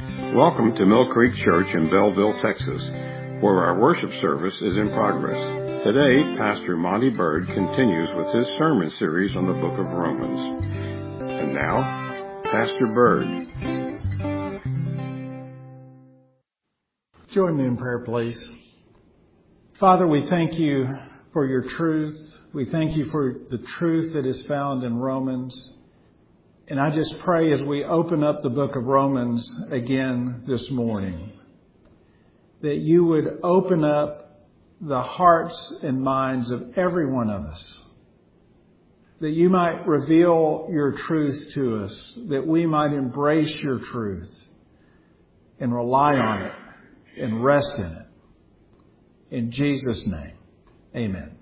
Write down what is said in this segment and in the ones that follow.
Welcome to Mill Creek Church in Belleville, Texas, where our worship service is in progress. Today, Pastor Monty Bird continues with his sermon series on the book of Romans. And now, Pastor Bird. Join me in prayer, please. Father, we thank you for your truth. We thank you for the truth that is found in Romans. And I just pray as we open up the book of Romans again this morning, that you would open up the hearts and minds of every one of us, that you might reveal your truth to us, that we might embrace your truth and rely on it and rest in it. In Jesus' name, amen.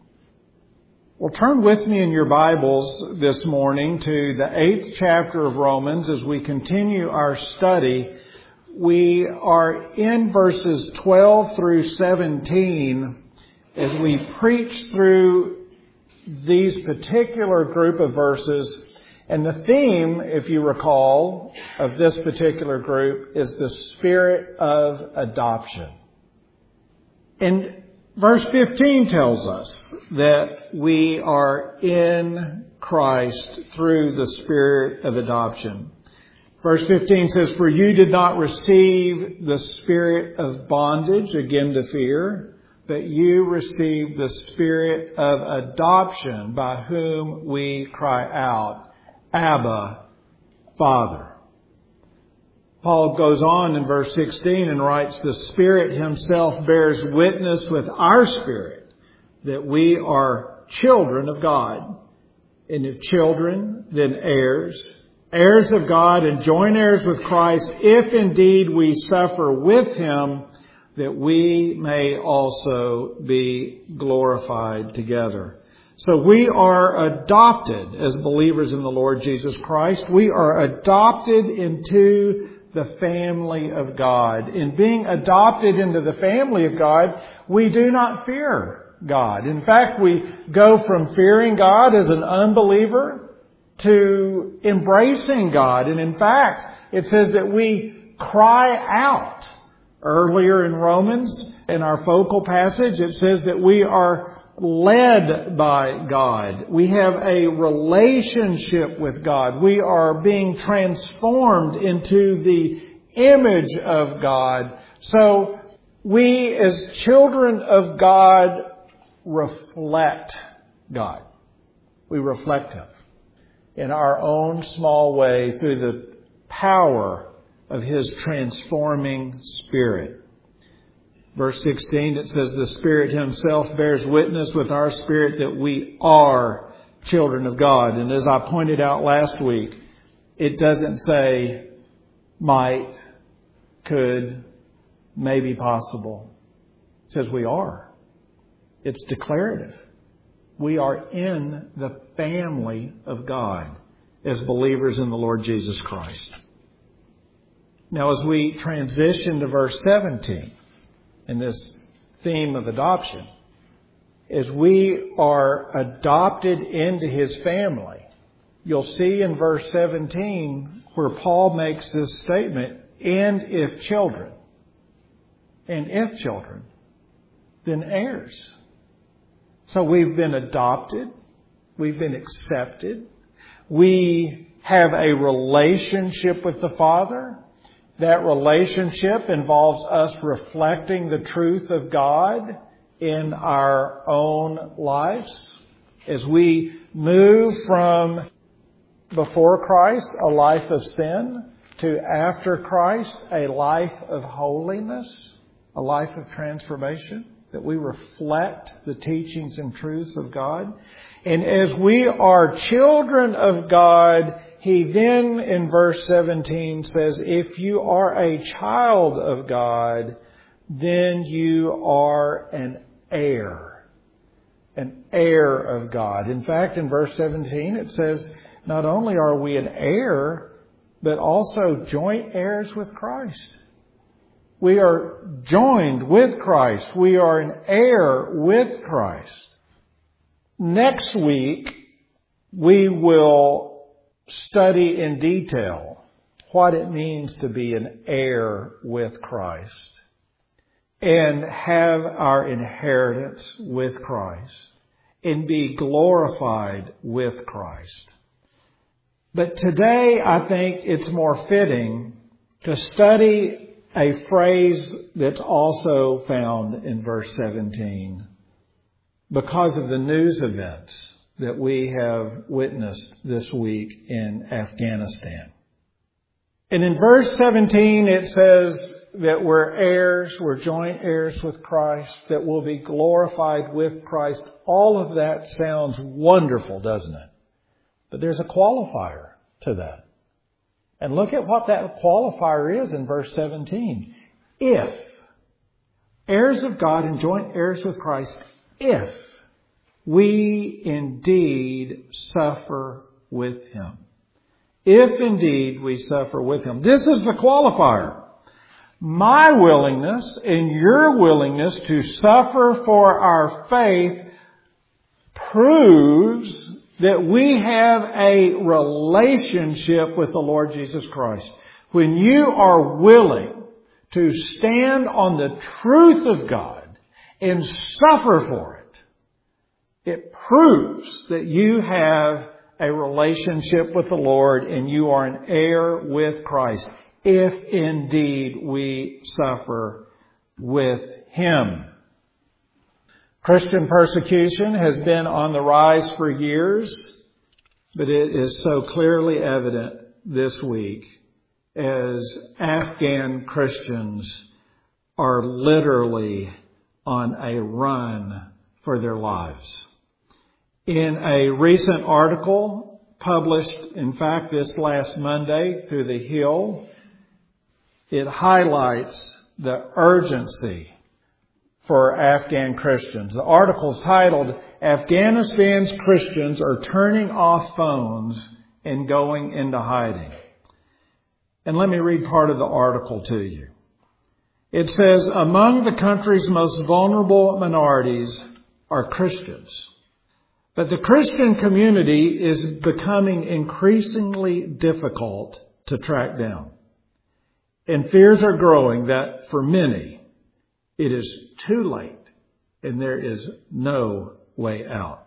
Well, turn with me in your Bibles this morning to the 8th chapter of Romans as we continue our study. We are in verses 12 through 17 as we preach through these particular group of verses. And the theme, if you recall, of this particular group is the spirit of adoption. And verse 15 tells us that we are in Christ through the spirit of adoption. Verse 15 says, "For you did not receive the spirit of bondage, again to fear, but you received the spirit of adoption by whom we cry out, Abba, Father." Paul goes on in verse 16 and writes, "The Spirit Himself bears witness with our spirit that we are children of God. And if children, then heirs, heirs of God and joint heirs with Christ, if indeed we suffer with Him, that we may also be glorified together." So we are adopted as believers in the Lord Jesus Christ. We are adopted into the family of God. In being adopted into the family of God, we do not fear God. In fact, we go from fearing God as an unbeliever to embracing God. And in fact, it says that we cry out. Earlier in Romans, in our focal passage, it says that we are led by God. We have a relationship with God. We are being transformed into the image of God. So we as children of God reflect God. We reflect Him in our own small way through the power of His transforming Spirit. Verse 16, it says, "The Spirit Himself bears witness with our spirit that we are children of God." And as I pointed out last week, it doesn't say might, could, maybe possible. It says we are. It's declarative. We are in the family of God as believers in the Lord Jesus Christ. Now, as we transition to verse 17, in this theme of adoption, as we are adopted into His family, you'll see in verse 17 where Paul makes this statement, and if children, then heirs. So we've been adopted, we've been accepted, we have a relationship with the Father. That relationship involves us reflecting the truth of God in our own lives. As we move from before Christ, a life of sin, to after Christ, a life of holiness, a life of transformation, that we reflect the teachings and truths of God. And as we are children of God, he then in verse 17 says, if you are a child of God, then you are an heir of God. In fact, in verse 17 it says, not only are we an heir, but also joint heirs with Christ. We are joined with Christ. We are an heir with Christ. Next week, we will study in detail what it means to be an heir with Christ and have our inheritance with Christ and be glorified with Christ. But today I think it's more fitting to study a phrase that's also found in verse 17 because of the news events that we have witnessed this week in Afghanistan. And in verse 17 it says that we're heirs, we're joint heirs with Christ, that we'll be glorified with Christ. All of that sounds wonderful, doesn't it? But there's a qualifier to that. And look at what that qualifier is in verse 17. If heirs of God and joint heirs with Christ, if we indeed suffer with Him. If indeed we suffer with Him. This is the qualifier. My willingness and your willingness to suffer for our faith proves that we have a relationship with the Lord Jesus Christ. When you are willing to stand on the truth of God and suffer for it, it proves that you have a relationship with the Lord and you are an heir with Christ, if indeed we suffer with Him. Christian persecution has been on the rise for years, but it is so clearly evident this week as Afghan Christians are literally on a run for their lives. In a recent article published, in fact, this last Monday through The Hill, it highlights the urgency for Afghan Christians. The article is titled, Afghanistan's Christians are turning off phones and going into hiding. And let me read part of the article to you. It says, among the country's most vulnerable minorities are Christians. But the Christian community is becoming increasingly difficult to track down. And fears are growing that for many, it is too late and there is no way out.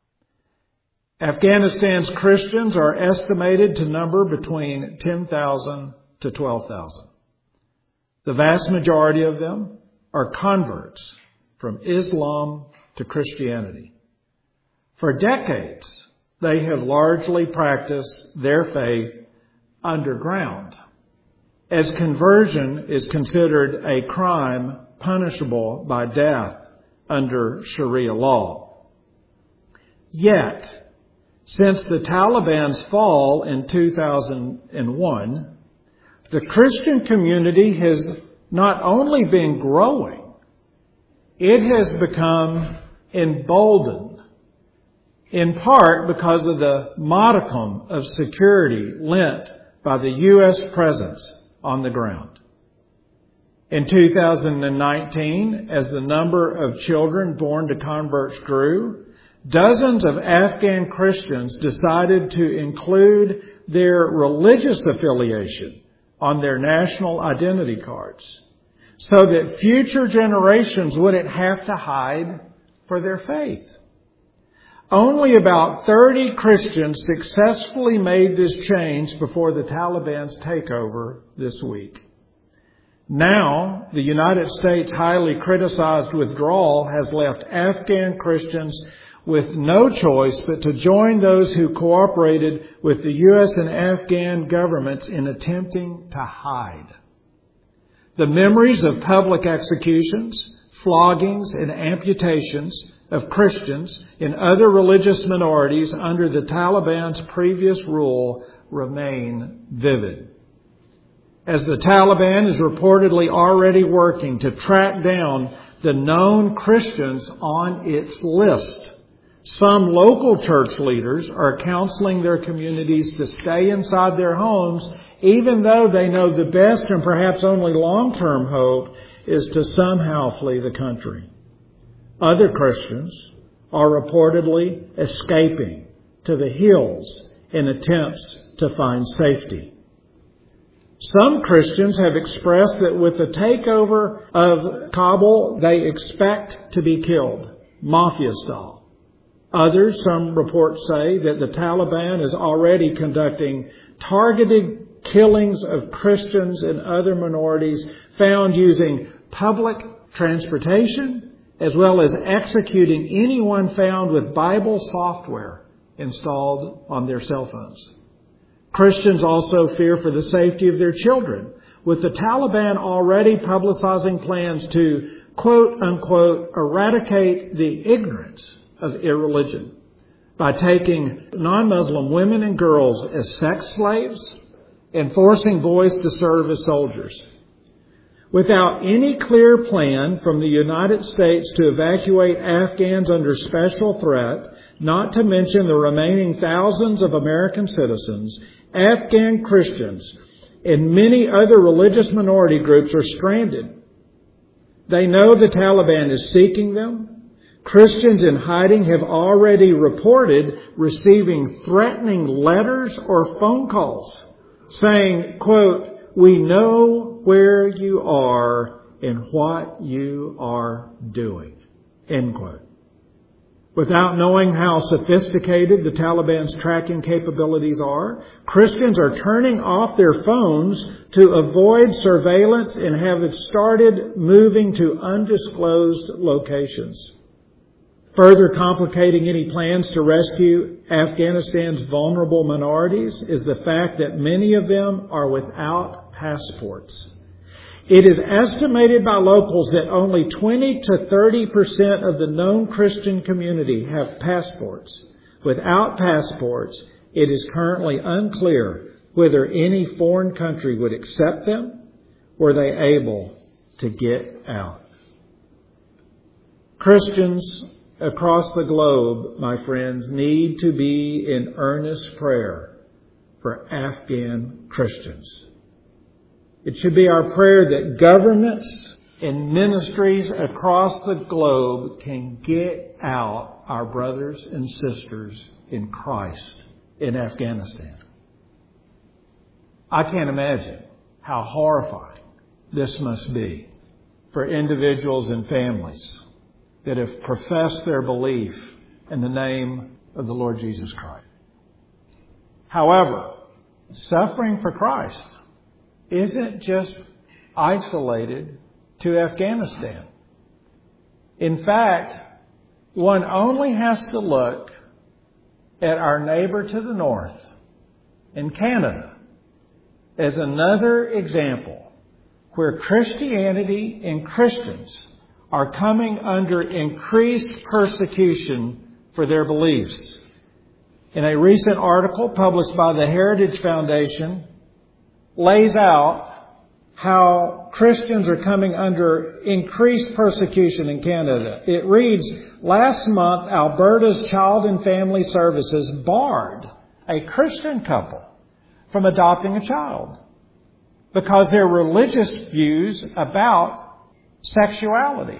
Afghanistan's Christians are estimated to number between 10,000 to 12,000. The vast majority of them are converts from Islam to Christianity. For decades, they have largely practiced their faith underground, as conversion is considered a crime punishable by death under Sharia law. Yet, since the Taliban's fall in 2001, the Christian community has not only been growing, it has become emboldened, in part because of the modicum of security lent by the U.S. presence on the ground. In 2019, as the number of children born to converts grew, dozens of Afghan Christians decided to include their religious affiliation on their national identity cards so that future generations wouldn't have to hide for their faith. Only about 30 Christians successfully made this change before the Taliban's takeover this week. Now, the United States' highly criticized withdrawal has left Afghan Christians with no choice but to join those who cooperated with the U.S. and Afghan governments in attempting to hide. The memories of public executions, floggings, and amputations of Christians and other religious minorities under the Taliban's previous rule remain vivid. As the Taliban is reportedly already working to track down the known Christians on its list, some local church leaders are counseling their communities to stay inside their homes, even though they know the best and perhaps only long-term hope is to somehow flee the country. Other Christians are reportedly escaping to the hills in attempts to find safety. Some Christians have expressed that with the takeover of Kabul, they expect to be killed, mafia style. Others, some reports say, that the Taliban is already conducting targeted killings of Christians and other minorities found using public transportation, as well as executing anyone found with Bible software installed on their cell phones. Christians also fear for the safety of their children, with the Taliban already publicizing plans to, quote unquote, eradicate the ignorance of irreligion by taking non-Muslim women and girls as sex slaves and forcing boys to serve as soldiers. Without any clear plan from the United States to evacuate Afghans under special threat, not to mention the remaining thousands of American citizens, Afghan Christians and many other religious minority groups are stranded. They know the Taliban is seeking them. Christians in hiding have already reported receiving threatening letters or phone calls saying, quote, "We know where you are and what you are doing," end quote. Without knowing how sophisticated the Taliban's tracking capabilities are, Christians are turning off their phones to avoid surveillance and have started moving to undisclosed locations. Further complicating any plans to rescue Afghanistan's vulnerable minorities is the fact that many of them are without passports. It is estimated by locals that only 20 to 30% of the known Christian community have passports. Without passports, it is currently unclear whether any foreign country would accept them. Were they able to get out? Christians across the globe, my friends, need to be in earnest prayer for Afghan Christians. It should be our prayer that governments and ministries across the globe can get out our brothers and sisters in Christ in Afghanistan. I can't imagine how horrifying this must be for individuals and families that have professed their belief in the name of the Lord Jesus Christ. However, suffering for Christ isn't just isolated to Afghanistan. In fact, one only has to look at our neighbor to the north in Canada as another example where Christianity and Christians are coming under increased persecution for their beliefs. In a recent article published by the Heritage Foundation, lays out how Christians are coming under increased persecution in Canada. It reads, last month, Alberta's Child and Family Services barred a Christian couple from adopting a child because their religious views about sexuality.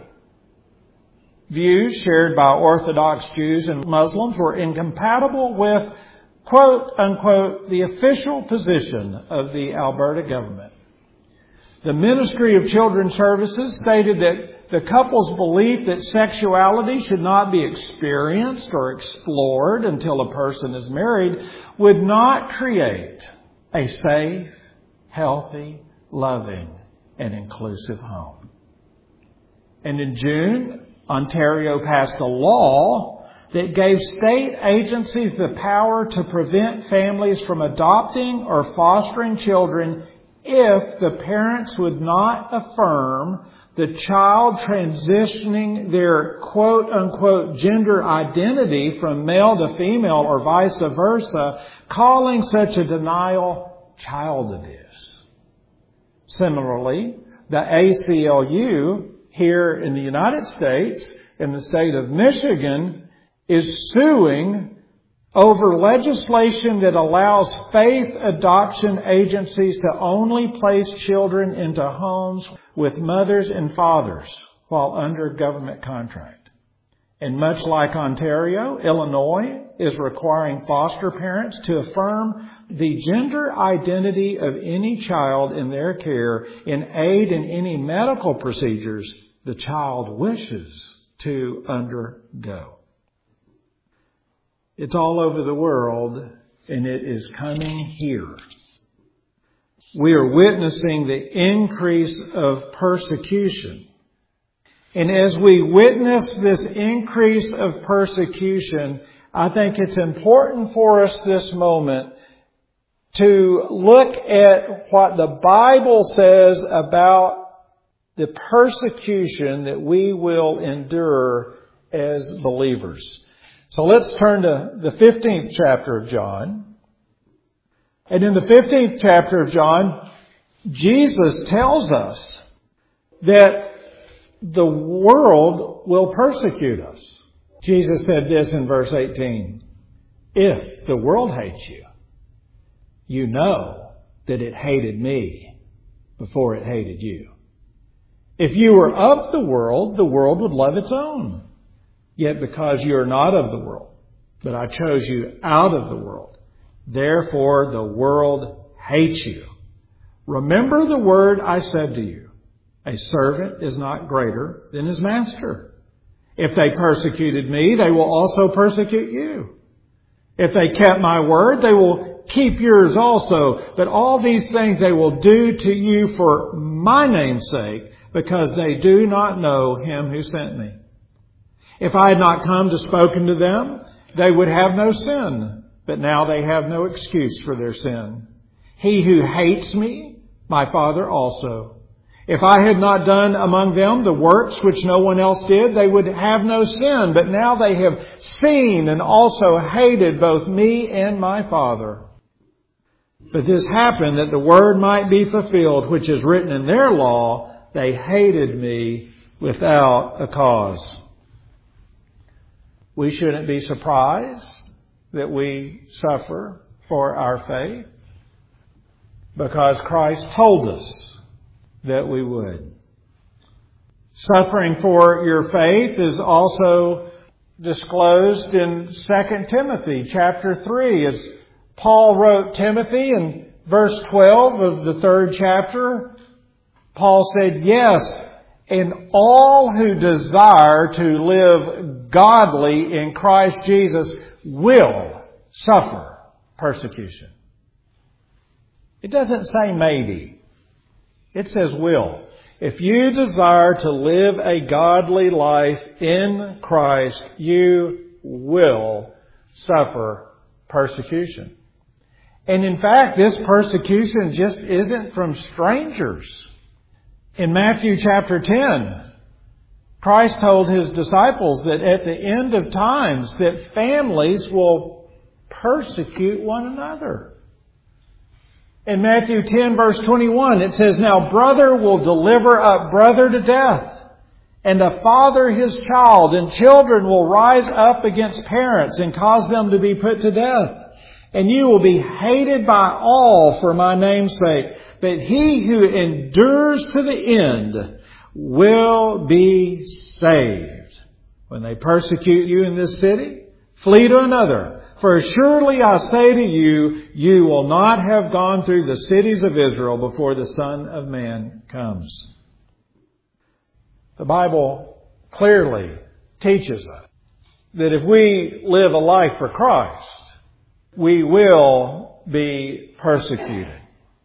Views shared by Orthodox Jews and Muslims were incompatible with, quote unquote, the official position of the Alberta government. The Ministry of Children's Services stated that the couple's belief that sexuality should not be experienced or explored until a person is married would not create a safe, healthy, loving, and inclusive home. And in June, Ontario passed a law that gave state agencies the power to prevent families from adopting or fostering children if the parents would not affirm the child transitioning their quote-unquote gender identity from male to female or vice versa, calling such a denial child abuse. Similarly, the ACLU here in the United States, in the state of Michigan, is suing over legislation that allows faith adoption agencies to only place children into homes with mothers and fathers while under government contract. And much like Ontario, Illinois is requiring foster parents to affirm the gender identity of any child in their care and aid in any medical procedures the child wishes to undergo. It's all over the world, and it is coming here. We are witnessing the increase of persecution. And as we witness this increase of persecution, I think it's important for us this moment to look at what the Bible says about the persecution that we will endure as believers. So let's turn to the 15th chapter of John. And in the 15th chapter of John, Jesus tells us that the world will persecute us. Jesus said this in verse 18. If the world hates you, you know that it hated me before it hated you. If you were of the world would love its own. Yet because you are not of the world, but I chose you out of the world, therefore the world hates you. Remember the word I said to you. A servant is not greater than his master. If they persecuted me, they will also persecute you. If they kept my word, they will keep yours also. But all these things they will do to you for my name's sake, because they do not know him who sent me. If I had not come to spoken to them, they would have no sin. But now they have no excuse for their sin. He who hates me, my Father also. If I had not done among them the works which no one else did, they would have no sin. But now they have seen and also hated both me and my Father. But this happened that the word might be fulfilled, which is written in their law, they hated me without a cause. We shouldn't be surprised that we suffer for our faith, because Christ told us that we would. Suffering for your faith is also disclosed in 2 Timothy chapter 3. As Paul wrote Timothy in verse 12 of the 3rd chapter, Paul said, yes, and all who desire to live godly in Christ Jesus will suffer persecution. It doesn't say maybe. It says will. If you desire to live a godly life in Christ, you will suffer persecution. And in fact, this persecution just isn't from strangers. In Matthew chapter 10, Christ told His disciples that at the end of times that families will persecute one another. In Matthew 10 verse 21, it says, now brother will deliver up brother to death, and a father his child, and children will rise up against parents and cause them to be put to death. And you will be hated by all for my name's sake. But he who endures to the end will be saved. When they persecute you in this city, flee to another. For surely I say to you, you will not have gone through the cities of Israel before the Son of Man comes. The Bible clearly teaches us that if we live a life for Christ, we will be persecuted.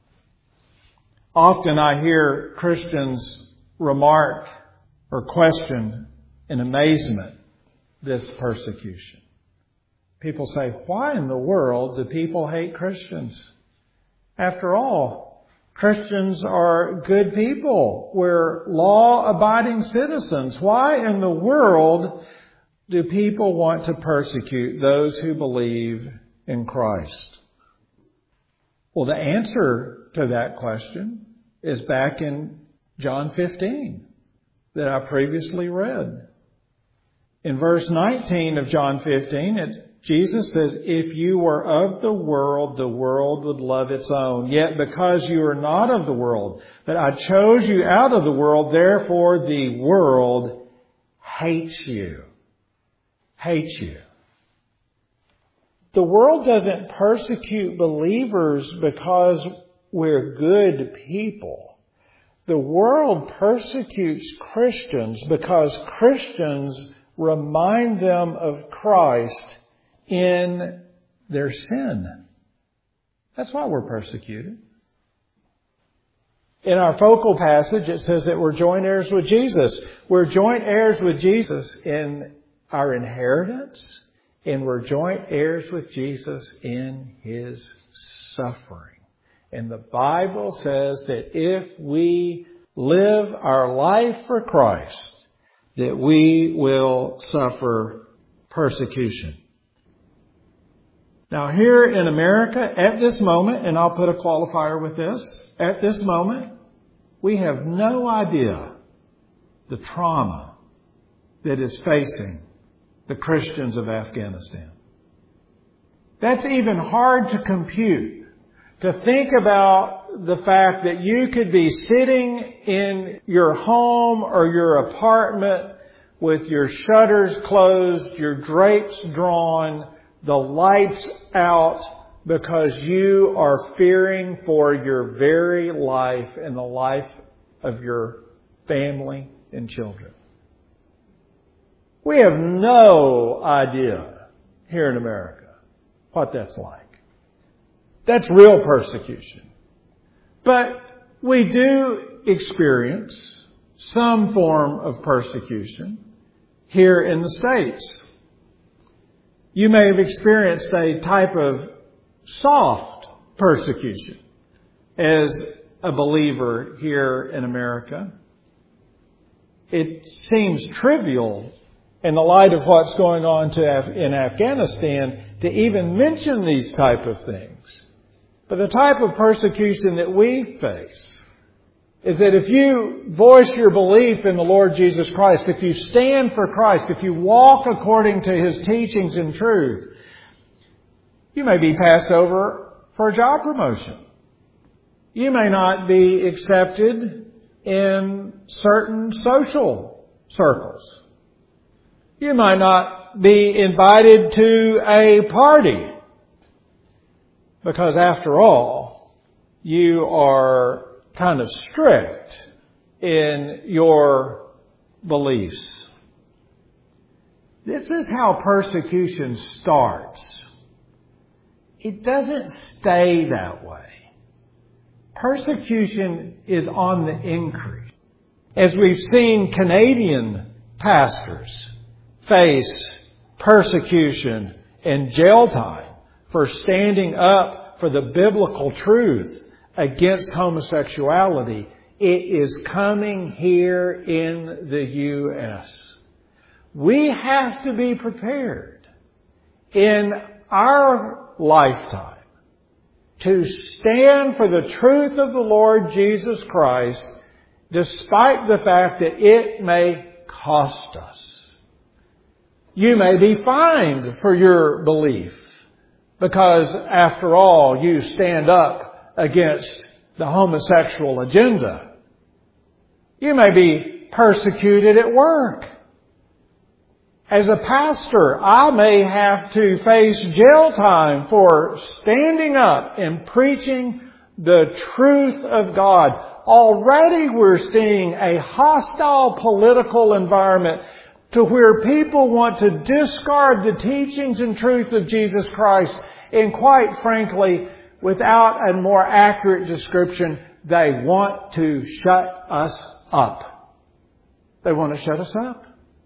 Often I hear Christians remark or question in amazement this persecution. People say, why in the world do people hate Christians? After all, Christians are good people. We're law-abiding citizens. Why in the world do people want to persecute those who believe in Christ? Well, the answer to that question is back in John 15 that I previously read. In verse 19 of John 15, Jesus says, if you were of the world would love its own. Yet because you are not of the world, but I chose you out of the world, therefore the world hates you. hate you. The world doesn't persecute believers because we're good people. The world persecutes Christians because Christians remind them of Christ in their sin. That's why we're persecuted. In our focal passage, it says that we're joint heirs with Jesus. We're joint heirs with Jesus in our inheritance, and we're joint heirs with Jesus in His suffering. And the Bible says that if we live our life for Christ, that we will suffer persecution. Now here in America, at this moment, and I'll put a qualifier with this, at this moment, we have no idea the trauma that is facing the Christians of Afghanistan. That's even hard to compute. To think about the fact that you could be sitting in your home or your apartment with your shutters closed, your drapes drawn, the lights out, because you are fearing for your very life and the life of your family and children. We have no idea here in America what that's like. That's real persecution. But we do experience some form of persecution here in the States. You may have experienced a type of soft persecution as a believer here in America. It seems trivial in the light of what's going on in Afghanistan to even mention these type of things. But the type of persecution that we face is that if you voice your belief in the Lord Jesus Christ, if you stand for Christ, if you walk according to His teachings and truth, you may be passed over for a job promotion. You may not be accepted in certain social circles. You might not be invited to a party because, after all, you are kind of strict in your beliefs. This is how persecution starts. It doesn't stay that way. Persecution is on the increase. As we've seen Canadian pastors face persecution and jail time for standing up for the biblical truth against homosexuality, it is coming here in the U.S. We have to be prepared in our lifetime to stand for the truth of the Lord Jesus Christ, despite the fact that it may cost us. You may be fined for your belief because, after all, you stand up against the homosexual agenda. You may be persecuted at work. As a pastor, I may have to face jail time for standing up and preaching the truth of God. Already we're seeing a hostile political environment to where people want to discard the teachings and truth of Jesus Christ, and quite frankly, without a more accurate description, they want to shut us up. They want to shut us up.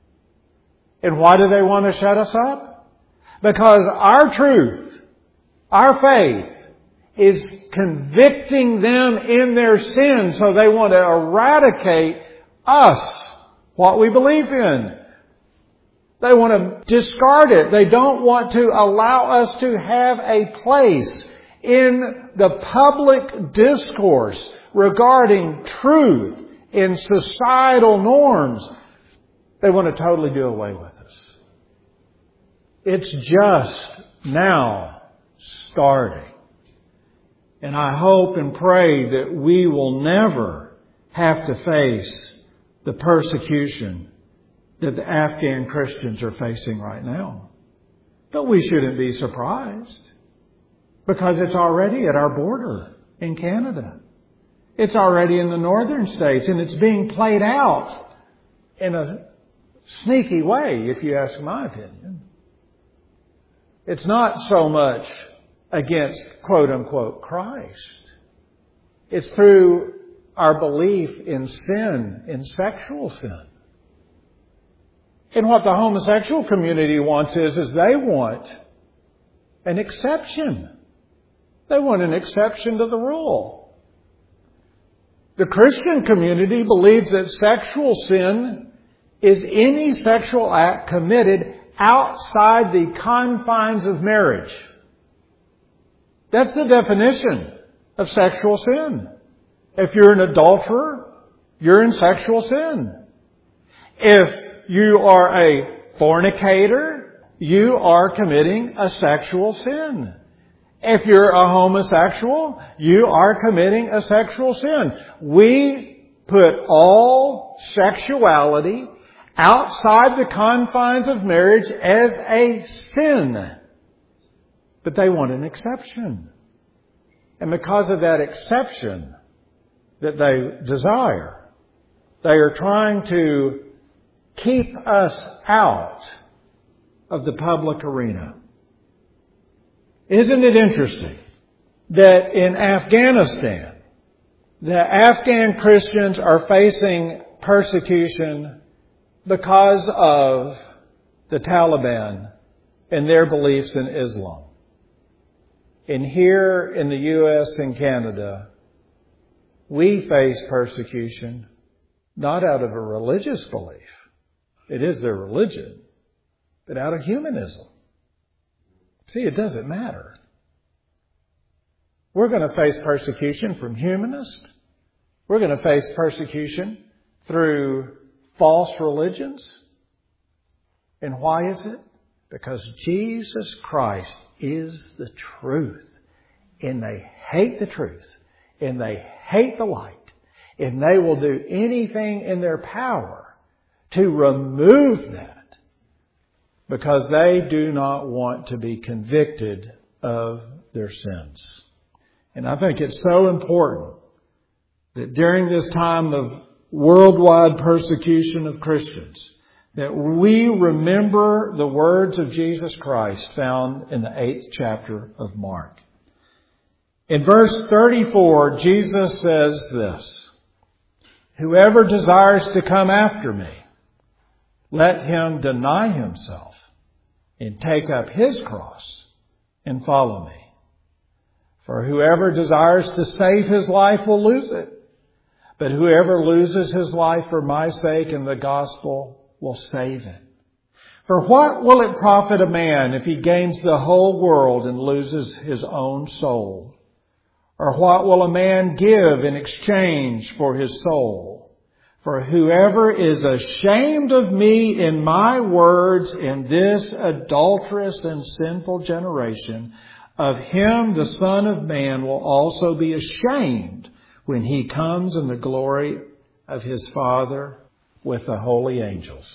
And why do they want to shut us up? Because our truth, our faith, is convicting them in their sin, so they want to eradicate us, what we believe in. They want to discard it. They don't want to allow us to have a place in the public discourse regarding truth in societal norms. They want to totally do away with us. It's just now starting. And I hope and pray that we will never have to face the persecution that the Afghan Christians are facing right now. But we shouldn't be surprised, because it's already at our border in Canada. It's already in the northern states, and it's being played out in a sneaky way, if you ask my opinion. It's not so much against, quote unquote, Christ. It's through our belief in sin, in sexual sin. And what the homosexual community wants is they want an exception. They want an exception to the rule. The Christian community believes that sexual sin is any sexual act committed outside the confines of marriage. That's the definition of sexual sin. If you're an adulterer, you're in sexual sin. If you are a fornicator, you are committing a sexual sin. If you're a homosexual, you are committing a sexual sin. We put all sexuality outside the confines of marriage as a sin. But they want an exception. And because of that exception that they desire, they are trying to keep us out of the public arena. Isn't it interesting that in Afghanistan, the Afghan Christians are facing persecution because of the Taliban and their beliefs in Islam? And here in the U.S. and Canada, we face persecution not out of a religious belief. It is their religion, but out of humanism. See, it doesn't matter. We're going to face persecution from humanists. We're going to face persecution through false religions. And why is it? Because Jesus Christ is the truth. And they hate the truth. And they hate the light. And they will do anything in their power to remove that, because they do not want to be convicted of their sins. And I think it's so important that during this time of worldwide persecution of Christians, that we remember the words of Jesus Christ found in the 8th chapter of Mark. In verse 34, Jesus says this: "Whoever desires to come after me, let him deny himself and take up his cross and follow me. For whoever desires to save his life will lose it. But whoever loses his life for my sake and the gospel will save it. For what will it profit a man if he gains the whole world and loses his own soul? Or what will a man give in exchange for his soul? For whoever is ashamed of me and my words in this adulterous and sinful generation, of him the Son of Man will also be ashamed when he comes in the glory of his Father with the holy angels."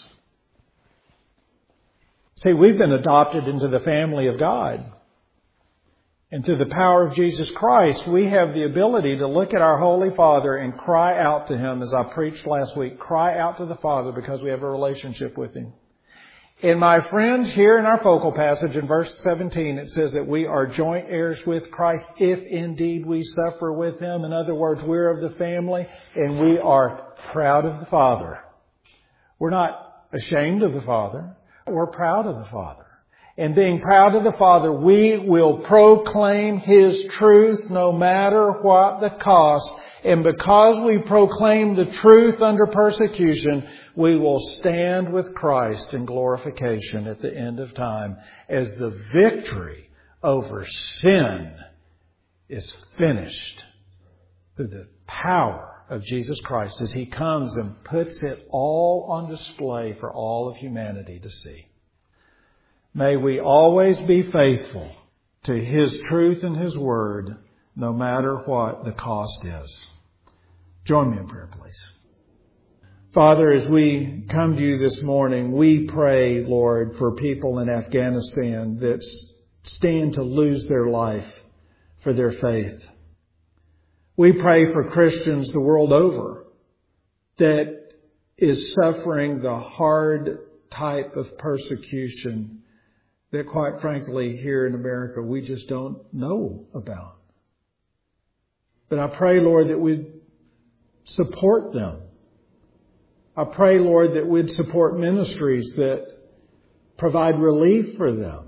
See, we've been adopted into the family of God. And through the power of Jesus Christ, we have the ability to look at our Holy Father and cry out to Him, as I preached last week. Cry out to the Father because we have a relationship with Him. And my friends, here in our focal passage in verse 17, it says that we are joint heirs with Christ if indeed we suffer with Him. In other words, we're of the family and we are proud of the Father. We're not ashamed of the Father. We're proud of the Father. And being proud of the Father, we will proclaim His truth no matter what the cost. And because we proclaim the truth under persecution, we will stand with Christ in glorification at the end of time as the victory over sin is finished through the power of Jesus Christ as He comes and puts it all on display for all of humanity to see. May we always be faithful to His truth and His Word, no matter what the cost is. Join me in prayer, please. Father, as we come to you this morning, we pray, Lord, for people in Afghanistan that stand to lose their life for their faith. We pray for Christians the world over that is suffering the hard type of persecution that, quite frankly, here in America, we just don't know about. But I pray, Lord, that we'd support them. I pray, Lord, that we'd support ministries that provide relief for them.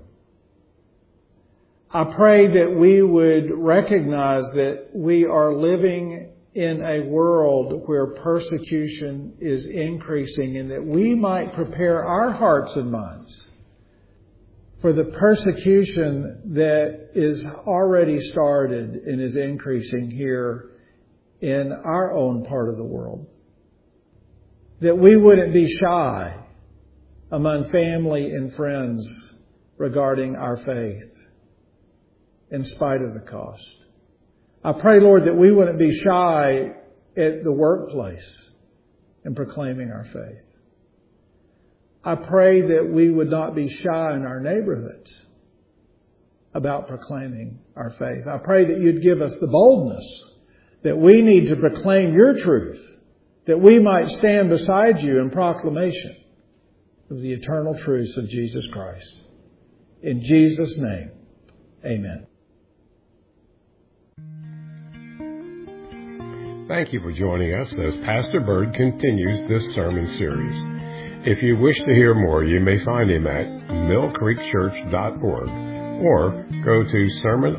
I pray that we would recognize that we are living in a world where persecution is increasing, and that we might prepare our hearts and minds for the persecution that is already started and is increasing here in our own part of the world. That we wouldn't be shy among family and friends regarding our faith in spite of the cost. I pray, Lord, that we wouldn't be shy at the workplace in proclaiming our faith. I pray that we would not be shy in our neighborhoods about proclaiming our faith. I pray that you'd give us the boldness that we need to proclaim your truth, that we might stand beside you in proclamation of the eternal truths of Jesus Christ. In Jesus' name, amen. Thank you for joining us as Pastor Bird continues this sermon series. If you wish to hear more, you may find him at millcreekchurch.org or go to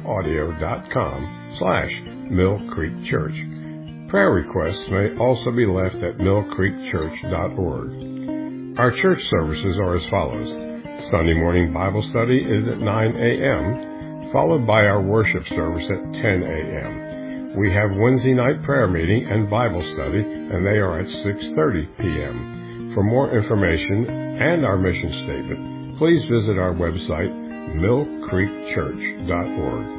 sermonaudio.com/millcreekchurch. Prayer requests may also be left at millcreekchurch.org. Our church services are as follows. Sunday morning Bible study is at 9 a.m., followed by our worship service at 10 a.m. We have Wednesday night prayer meeting and Bible study, and they are at 6:30 p.m. For more information and our mission statement, please visit our website, millcreekchurch.org.